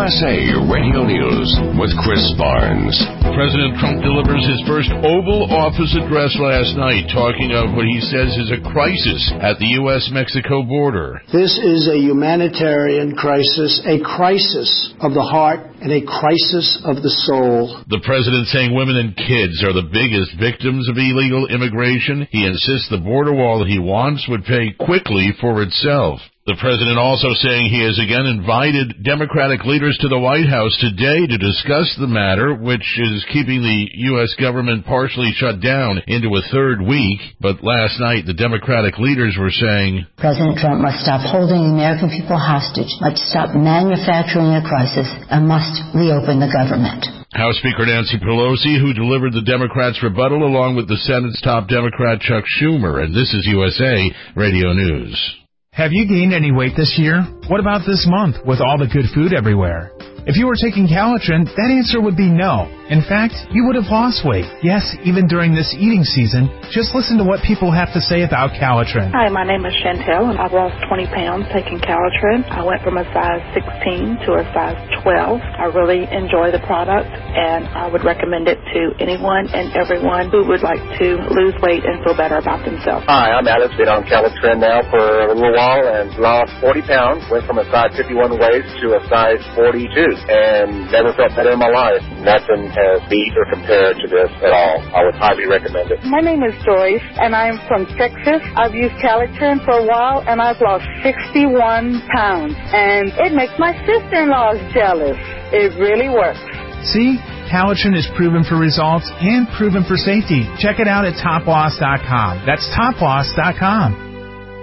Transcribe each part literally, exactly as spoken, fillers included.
S A Radio News with Chris Barnes. President Trump delivers his first Oval Office address last night, talking of what he says is a crisis at the U S Mexico border. This is a humanitarian crisis, a crisis of the heart, and a crisis of the soul. The president saying women and kids are the biggest victims of illegal immigration. He insists the border wall that he wants would pay quickly for itself. The president also saying he has again invited Democratic leaders to the White House today to discuss the matter, which is keeping the U S government partially shut down into a third week. But last night, the Democratic leaders were saying, President Trump must stop holding the American people hostage, must stop manufacturing a crisis, and must reopen the government. House Speaker Nancy Pelosi, who delivered the Democrats' rebuttal along with the Senate's top Democrat Chuck Schumer. And this is U S A Radio News. Have you gained any weight this year? What about this month with all the good food everywhere? If you were taking Calitrin, that answer would be no. In fact, you would have lost weight. Yes, even during this eating season. Just listen to what people have to say about Calitrin. Hi, my name is Chantel, and I've lost twenty pounds taking Calitrin. I went from a size sixteen to a size twelve. I really enjoy the product, and I would recommend it to anyone and everyone who would like to lose weight and feel better about themselves. Hi, I'm Alice. Been on Calitrin now for a little while and lost forty pounds. Went from a size fifty-one waist to a size forty-two. And never felt better in my life. Nothing has beat or compared to this at all. I would highly recommend it. My name is Joyce, and I'm from Texas. I've used Calitrin for a while, and I've lost sixty-one pounds. And it makes my sister-in-law jealous. It really works. See? Calitrin is proven for results and proven for safety. Check it out at top loss dot com. That's top loss dot com.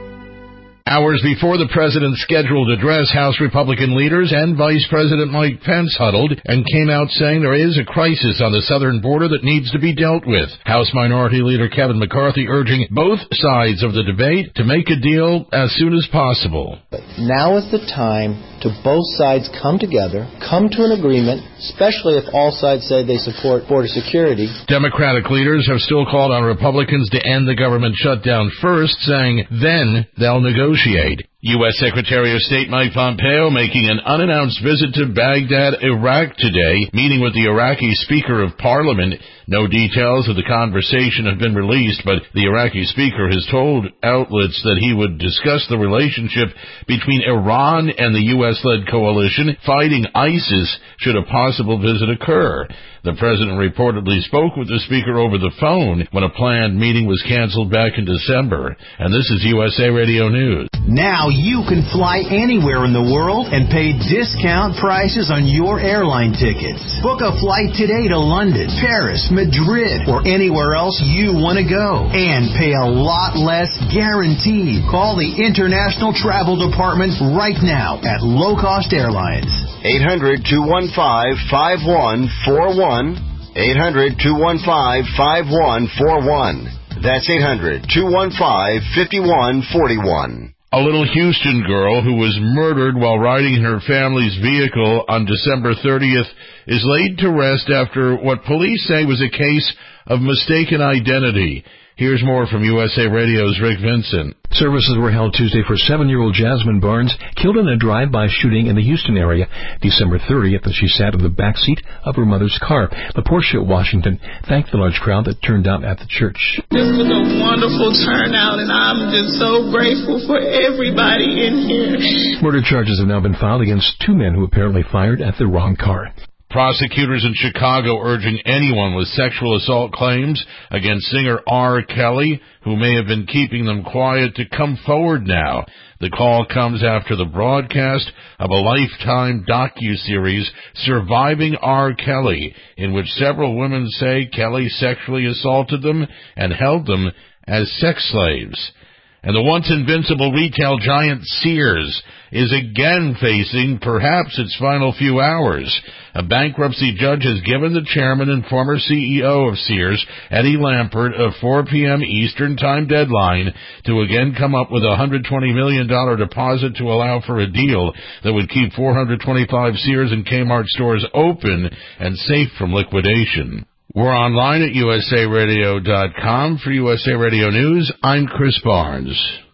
Hours before the president's scheduled address, House Republican leaders and Vice President Mike Pence huddled and came out saying there is a crisis on the southern border that needs to be dealt with. House Minority Leader Kevin McCarthy urging both sides of the debate to make a deal as soon as possible. Now is the time to both sides come together, come to an agreement, especially if all sides say they support border security. Democratic leaders have still called on Republicans to end the government shutdown first, saying then they'll negotiate. U S Secretary of State Mike Pompeo making an unannounced visit to Baghdad, Iraq today, meeting with the Iraqi Speaker of Parliament. No details of the conversation have been released, but the Iraqi Speaker has told outlets that he would discuss the relationship between Iran and the U S-led coalition fighting ISIS should a possible visit occur. The president reportedly spoke with the speaker over the phone when a planned meeting was canceled back in December. And this is U S A Radio News. Now you can fly anywhere in the world and pay discount prices on your airline tickets. Book a flight today to London, Paris, Madrid, or anywhere else you want to go. And pay a lot less guaranteed. Call the International Travel Department right now at Low Cost Airlines. eight hundred, two one five, five one four one. eight hundred, two one five, five one four one. That's eight hundred, two one five, five one four one. A little Houston girl who was murdered while riding in her family's vehicle on December thirtieth is laid to rest after what police say was a case of mistaken identity. Here's more from U S A Radio's Rick Vincent. Services were held Tuesday for seven-year-old Jasmine Barnes, killed in a drive-by shooting in the Houston area December thirtieth as she sat in the back seat of her mother's car. The Portia Washington thanked the large crowd that turned out at the church. This was a wonderful turnout, and I'm just so grateful for everybody in here. Murder charges have now been filed against two men who apparently fired at the wrong car. Prosecutors in Chicago urging anyone with sexual assault claims against singer R. Kelly, who may have been keeping them quiet, to come forward now. The call comes after the broadcast of a Lifetime docuseries, Surviving R. Kelly, in which several women say Kelly sexually assaulted them and held them as sex slaves. And the once invincible retail giant Sears is again facing perhaps its final few hours. A bankruptcy judge has given the chairman and former C E O of Sears, Eddie Lampert, a four p.m. Eastern Time deadline to again come up with a one hundred twenty million dollars deposit to allow for a deal that would keep four hundred twenty-five Sears and Kmart stores open and safe from liquidation. We're online at U S A radio dot com. For U S A Radio News, I'm Chris Barnes.